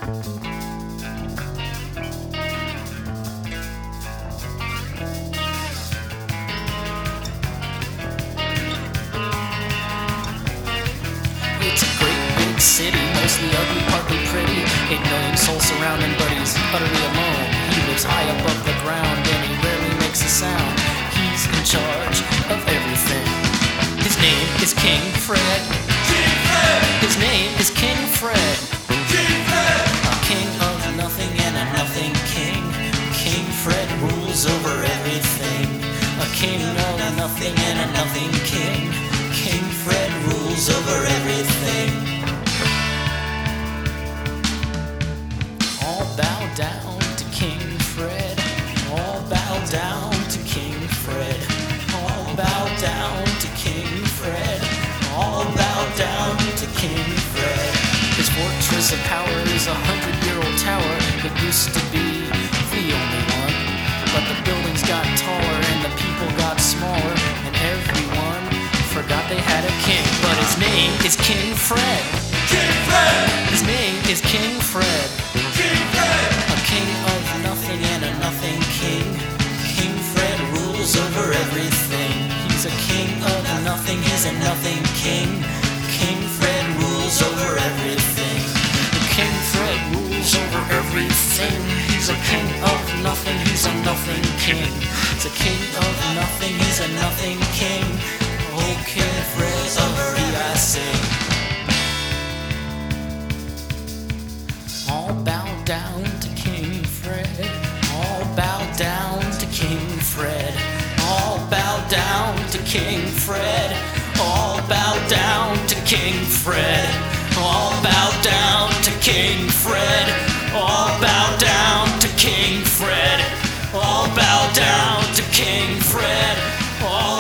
It's a great big city, mostly ugly, partly pretty. 8 million souls surrounding, but he's utterly alone. He lives high above the ground and he rarely makes a sound. He's in charge of everything. His name is King Fred. King Fred! His name is King Fred. King Fred! A king of nothing and a nothing king. King Fred rules over everything. A king of nothing and a nothing king. King Fred rules over everything. All bow down to King Fred. All bow down to King Fred. All bow down to King Fred. All bow down to King Fred. His fortress of power is a 100-year-old tower. It used to be the only one, but the buildings got taller and the people got smaller, and everyone forgot they had a king. But his name is King Fred. King Fred! His name is King Fred. King Fred! A king of nothing and a nothing king. King Fred rules over everything. He's a king of nothing, he's a nothing king. King Fred rules over everything. King Fred rules over everything. He's a king of nothing, he's a nothing king. He's a king of nothing, he's a nothing king. Oh, King Fred of I sing. All bow down to King Fred. All bow down to King Fred. All bow down to King Fred. All bow down to King Fred. All bow down to King Fred. All bow down to King Fred. All bow down to King Fred. All